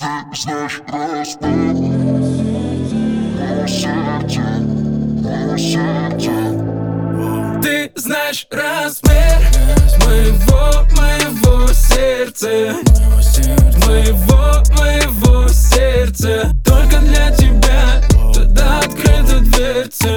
знаешь размер моего сердца. Ты знаешь размер моего сердца, моего сердца. Только для тебя туда открыта дверца,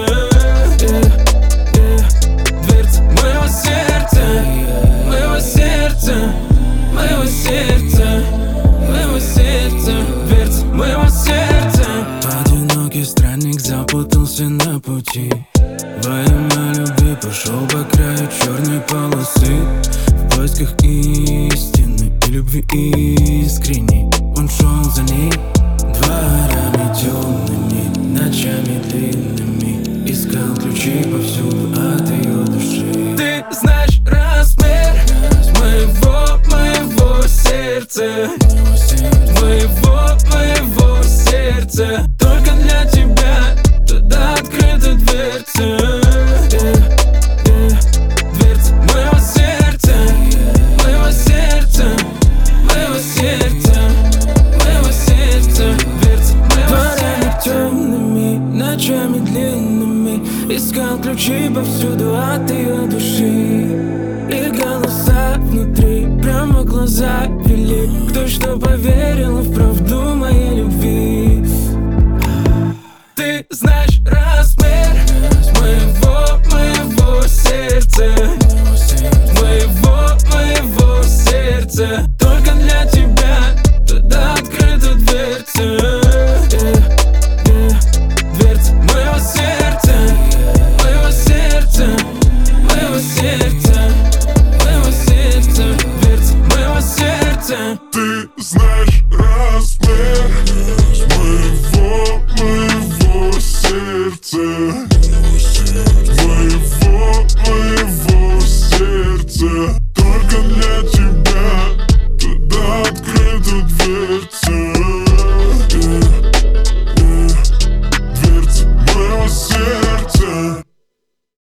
дверца моего сердца, моего сердца, моего сердца, моего сердца, дверца моего сердца. Одинокий странник запутался на пути, во имя любви пошел по краю черной полосы. В поисках истины и любви искренней он шел за ней дворами темными, ночами длинными, искал ключи повсюду от ее души. Ты знаешь размер моего сердца, моего сердца. Только для тебя туда открыта дверца, дверца моего сердца, моего сердца, моего сердца, моего сердца, дверца моего сердца. Темными ночами длинными искал ключи повсюду от ее души. И голоса внутри прямо глаза вели. Кто что поверил в правду